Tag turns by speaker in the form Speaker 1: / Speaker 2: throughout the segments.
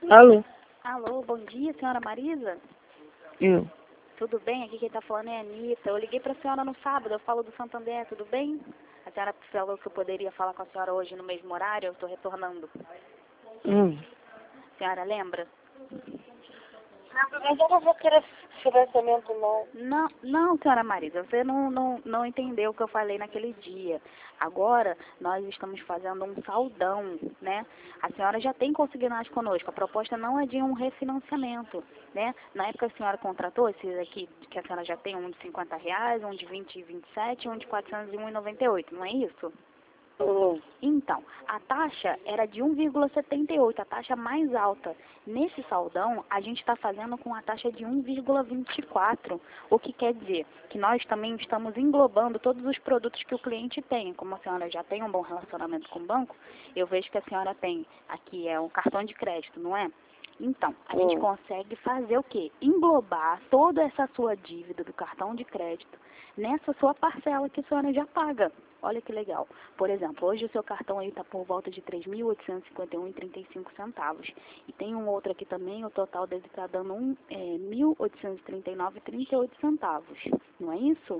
Speaker 1: Alô?
Speaker 2: Alô, bom dia, senhora Marisa?
Speaker 1: Eu.
Speaker 2: Tudo bem? Aqui quem está falando é a Anitta. Eu liguei para a senhora no sábado, eu falo do Santander, tudo bem? A senhora falou que eu poderia falar com a senhora hoje no mesmo horário, eu estou retornando. A senhora lembra?
Speaker 1: Mas eu não vou querer financiamento, não.
Speaker 2: Não, senhora Marisa, você não entendeu o que eu falei naquele dia. Agora, nós estamos fazendo um saldão, né? A senhora já tem consignado conosco, a proposta não é de um refinanciamento, né? Na época a senhora contratou esses aqui, que a senhora já tem, um de R$ 50, um de 20 e 27 e um de 401,98, não é isso? Então, a taxa era de 1,78, a taxa mais alta. Nesse saldão, a gente está fazendo com a taxa de 1,24, o que quer dizer que nós também estamos englobando todos os produtos que o cliente tem. Como a senhora já tem um bom relacionamento com o banco, eu vejo que a senhora tem, aqui é um cartão de crédito, não é? Então, a gente consegue fazer o quê? Englobar toda essa sua dívida do cartão de crédito nessa sua parcela que a senhora já paga. Olha que legal. Por exemplo, hoje o seu cartão aí está por volta de R$ 3.851,35. E tem um outro aqui também, o total dele está dando R$ 1.839,38. Não é isso?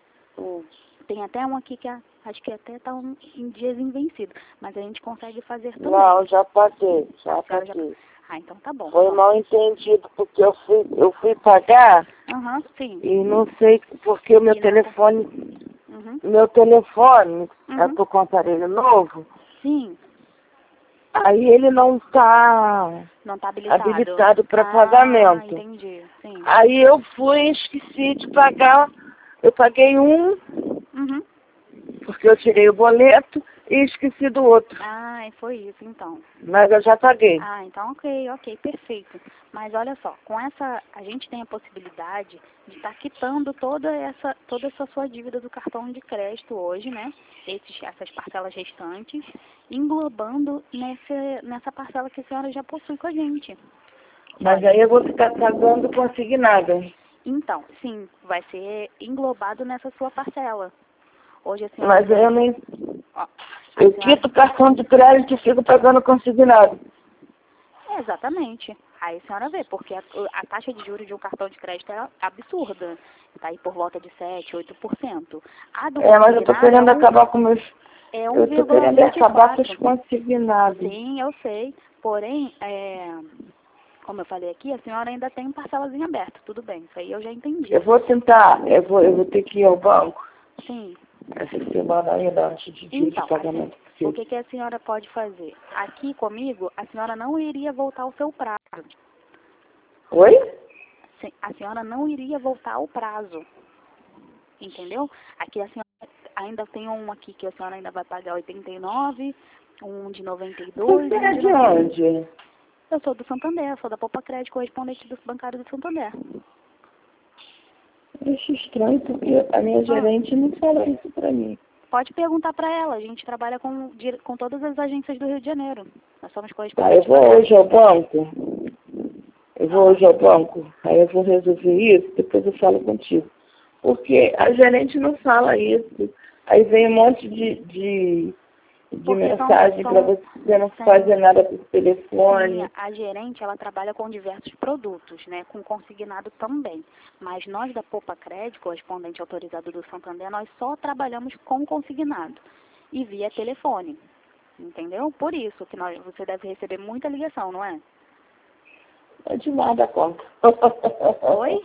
Speaker 2: Tem até um aqui que acho que até está em dias invencido. Mas a gente consegue fazer também.
Speaker 1: Não, já paguei, já paguei.
Speaker 2: Ah, então tá bom.
Speaker 1: Foi mal entendido, porque eu fui pagar
Speaker 2: Sim.
Speaker 1: e não sei porque o meu telefone... Meu telefone, eu tô com um aparelho novo.
Speaker 2: Sim.
Speaker 1: Aí ele não tá habilitado para pagamento.
Speaker 2: Entendi. Sim.
Speaker 1: Aí eu fui e esqueci de pagar. Eu paguei um, porque eu tirei o boleto e esqueci do outro.
Speaker 2: Foi isso então.
Speaker 1: Mas eu já paguei.
Speaker 2: Então ok, perfeito. Mas olha só, com essa, a gente tem a possibilidade de estar quitando toda essa sua dívida do cartão de crédito hoje, né? Essas parcelas restantes, englobando nessa parcela que a senhora já possui com a gente.
Speaker 1: Mas aí eu vou ficar pagando consignado.
Speaker 2: Então, sim, vai ser englobado nessa sua parcela. Hoje a senhora...
Speaker 1: Mas eu nem... Eu quito o cartão de crédito e fico pagando consignado.
Speaker 2: Exatamente. Aí a senhora vê, porque a taxa de juros de um cartão de crédito é absurda. Está aí por volta de 7%, 8%.
Speaker 1: Mas eu tô querendo acabar com meus... Eu tô querendo acabar com os consignados.
Speaker 2: Sim, eu sei. Porém, como eu falei aqui, a senhora ainda tem parcelas em aberto. Tudo bem, isso aí eu já entendi.
Speaker 1: Eu vou tentar, eu vou ter que ir ao banco.
Speaker 2: Sim.
Speaker 1: Essa semana ainda antes de dia de pagamento.
Speaker 2: O que a senhora pode fazer? Aqui comigo, a senhora não iria voltar ao seu prazo.
Speaker 1: Oi?
Speaker 2: A senhora não iria voltar ao prazo. Entendeu? Aqui a senhora ainda tem um aqui que a senhora ainda vai pagar 89, um de 92.
Speaker 1: Você é de onde?
Speaker 2: Eu sou do Santander, sou da Poupa Crédito, correspondente do bancário do Santander.
Speaker 1: Eu acho estranho porque a minha gerente não fala isso pra mim.
Speaker 2: Pode perguntar para ela, a gente trabalha com todas as agências do Rio de Janeiro. Nós somos correspondentes.
Speaker 1: Eu vou hoje ao banco. Aí eu vou resolver isso, depois eu falo contigo. Porque a gerente não fala isso. Aí vem um monte de mensagem para você não fazer nada por telefone.
Speaker 2: Sim, a gerente, ela trabalha com diversos produtos, né, com consignado também. Mas nós da Poupa Crédito, correspondente autorizado do Santander, nós só trabalhamos com consignado e via telefone, entendeu? Por isso que você deve receber muita ligação, não é?
Speaker 1: É de nada conta.
Speaker 2: Oi?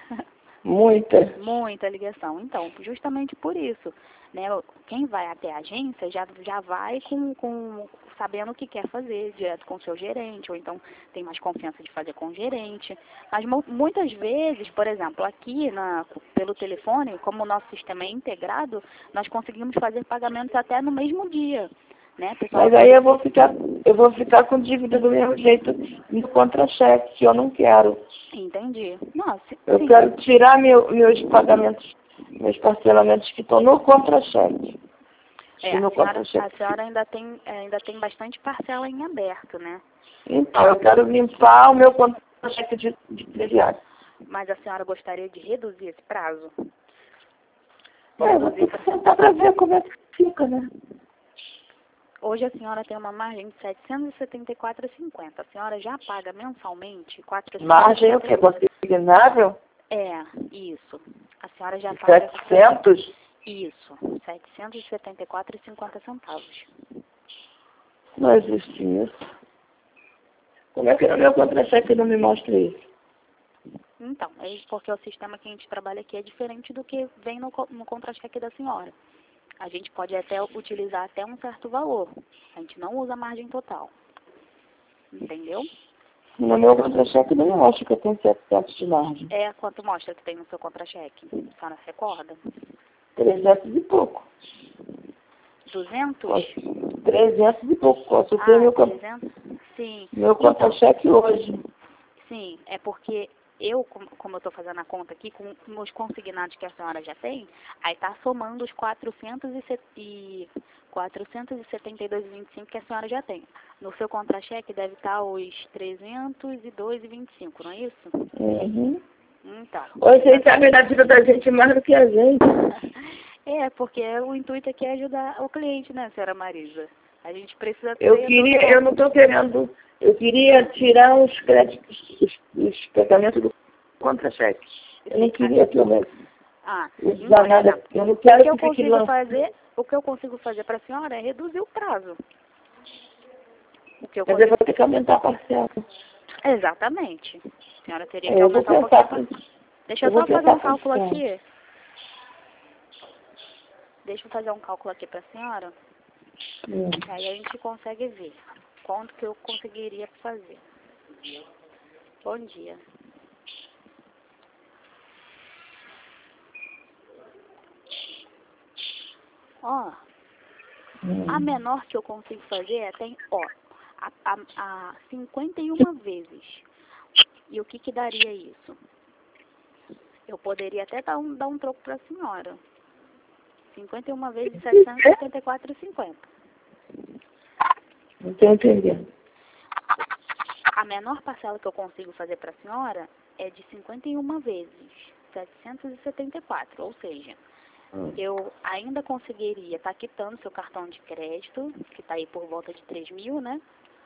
Speaker 1: Muita
Speaker 2: ligação. Então, justamente por isso, né? Quem vai até a agência já vai sabendo o que quer fazer, direto com o seu gerente, ou então tem mais confiança de fazer com o gerente. Mas muitas vezes, por exemplo, aqui pelo telefone, como o nosso sistema é integrado, nós conseguimos fazer pagamentos até no mesmo dia. Né?
Speaker 1: Mas aí eu vou ficar com dívida do mesmo jeito no contra-cheque, que eu não quero.
Speaker 2: Entendi. Nossa,
Speaker 1: eu quero tirar meus pagamentos, meus parcelamentos que estão no contra-cheque.
Speaker 2: A senhora ainda tem bastante parcela em aberto, né?
Speaker 1: Então, eu quero limpar o meu contra-cheque de crediário.
Speaker 2: Mas a senhora gostaria de reduzir esse prazo?
Speaker 1: Eu vou ter que sentar para ver como é que fica, né?
Speaker 2: Hoje a senhora tem uma margem de R$ 774,50. A senhora já paga mensalmente 400.
Speaker 1: Margem o quê? Consignável?
Speaker 2: É, isso. A senhora já paga...
Speaker 1: 700?
Speaker 2: Isso, R$ 774,50.
Speaker 1: Não existe isso. Como é que no meu contra-cheque não me mostra isso?
Speaker 2: Então, é porque o sistema que a gente trabalha aqui é diferente do que vem no contra-cheque da senhora. A gente pode até utilizar até um certo valor. A gente não usa margem total. Entendeu?
Speaker 1: No meu contra-cheque não mostra que eu tenho 700 de margem.
Speaker 2: É, quanto mostra que tem no seu contra-cheque? A senhora recorda?
Speaker 1: 300 e pouco.
Speaker 2: 200?
Speaker 1: 300 e pouco. Consultei meu
Speaker 2: 300? Sim.
Speaker 1: Meu contra-cheque hoje.
Speaker 2: Sim, é porque eu, como eu estou fazendo a conta aqui, com os consignados que a senhora já tem, aí está somando os 472,25 que a senhora já tem. No seu contra-cheque deve estar os 302,25, não é isso?
Speaker 1: Uhum.
Speaker 2: Então.
Speaker 1: Vocês sabem da vida da gente mais do que a gente.
Speaker 2: É, porque o intuito aqui é ajudar o cliente, né, senhora Marisa? A gente precisa ter...
Speaker 1: Eu não estou querendo... Eu queria tirar os créditos, os pagamentos do contra-cheque. Eu não queria que eu usar
Speaker 2: então,
Speaker 1: nada. Eu não quero
Speaker 2: o que eu consigo fazer para a senhora é reduzir o prazo.
Speaker 1: Mas eu vou ter que aumentar a parcela.
Speaker 2: Exatamente. A senhora teria que aumentar um pouquinho. Deixa eu só fazer um cálculo aqui. Deixa eu fazer um cálculo aqui para a senhora. Aí a gente consegue ver quanto que eu conseguiria fazer. Bom dia. Ó, a menor que eu consigo fazer é até, a 51 vezes. E o que daria isso? Eu poderia até dar um troco para a senhora. 51 vezes 774,50.
Speaker 1: Não estou entendendo.
Speaker 2: A menor parcela que eu consigo fazer para a senhora é de 51 vezes 774, ou seja, eu ainda conseguiria estar quitando seu cartão de crédito, que está aí por volta de 3.000, né?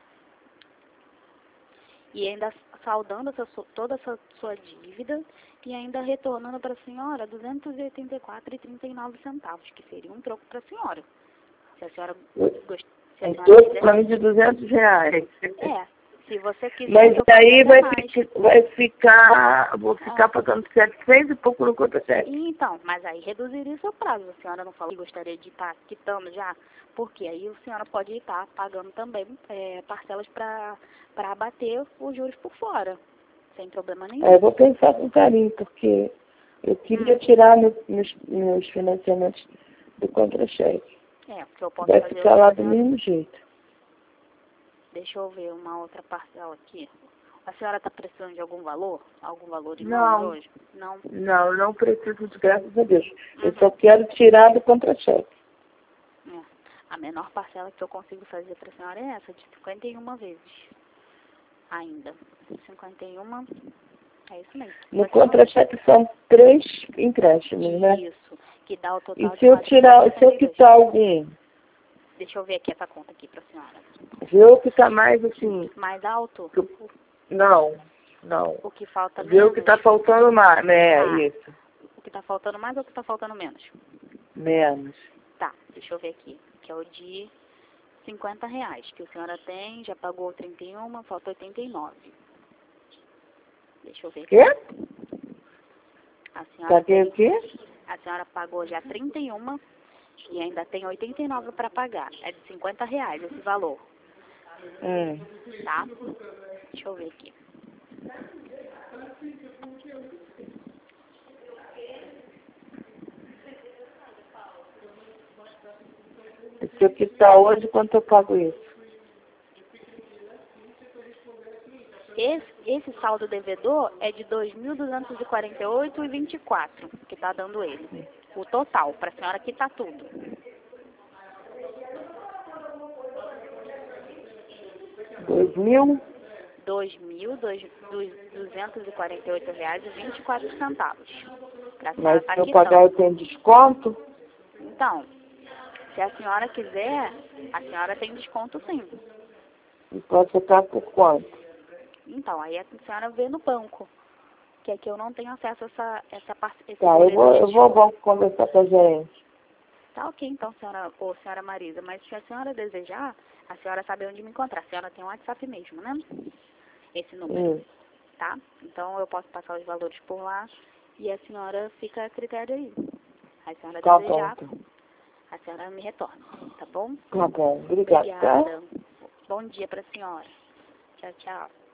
Speaker 2: E ainda saldando toda essa sua dívida e ainda retornando para a senhora R$ 284,39, que seria um troco para a senhora. Se a senhora
Speaker 1: gostaria. Para mim de R$200.
Speaker 2: Se você quiser.
Speaker 1: Mas daí vou ficar pagando 700 e pouco no contra-cheque.
Speaker 2: Então, mas aí reduziria o seu prazo. A senhora não falou que gostaria de estar quitando já? Porque aí a senhora pode estar pagando também parcelas para abater os juros por fora, sem problema nenhum.
Speaker 1: Eu vou pensar com carinho, porque eu queria tirar meus financiamentos do contra-cheque.
Speaker 2: Porque eu posso
Speaker 1: Vai
Speaker 2: fazer
Speaker 1: ficar lá do mesmo jeito.
Speaker 2: Deixa eu ver uma outra parcela aqui. A senhora está precisando de algum valor? Algum valor de hoje? Não.
Speaker 1: Não preciso de, graças a Deus. Eu só quero tirar do contra-cheque.
Speaker 2: A menor parcela que eu consigo fazer para a senhora é essa, de 51 vezes. Ainda. 51, é isso mesmo.
Speaker 1: No contra-cheque são 3 empréstimos, né?
Speaker 2: Isso, que dá o total
Speaker 1: de 472. E se eu quitar algum?
Speaker 2: Deixa eu ver aqui essa conta aqui para a senhora.
Speaker 1: Vê o que está mais assim...
Speaker 2: Mais alto?
Speaker 1: Não.
Speaker 2: O que falta menos?
Speaker 1: Vê o que está faltando mais, isso.
Speaker 2: O que está faltando mais ou o que está faltando menos?
Speaker 1: Menos.
Speaker 2: Tá, deixa eu ver aqui, que é o de R$50, que a senhora tem, já pagou 31, falta 89. Deixa eu ver aqui.
Speaker 1: Quê?
Speaker 2: A senhora
Speaker 1: Paguei o quê?
Speaker 2: A senhora pagou já 31 e ainda tem 89 para pagar. É de R$50 esse valor. Tá? Deixa eu ver aqui.
Speaker 1: Se eu quitar hoje, quanto eu pago isso?
Speaker 2: Esse saldo devedor é de R$ 2.248,24, que está dando ele. O total, para a senhora quitar tudo.
Speaker 1: R$
Speaker 2: 2.248,24.
Speaker 1: Mas se eu pagar, eu tenho desconto?
Speaker 2: Então, Se a senhora quiser, a senhora tem desconto sim.
Speaker 1: E pode ficar por quanto?
Speaker 2: Então, aí a senhora vê no banco. Que aqui eu não tenho acesso a esse
Speaker 1: Tá, eu vou ao banco conversar com a gerente.
Speaker 2: Tá ok, então, senhora Marisa. Mas se a senhora desejar, a senhora sabe onde me encontrar. A senhora tem um WhatsApp mesmo, né? Esse número, tá? Então, eu posso passar os valores por lá e a senhora fica a critério aí. A senhora
Speaker 1: Tá
Speaker 2: desejar,
Speaker 1: bom, então.
Speaker 2: a senhora me retorna, tá bom?
Speaker 1: Tá bom, obrigada, tá?
Speaker 2: Obrigada. Bom dia pra senhora. Tchau, tchau.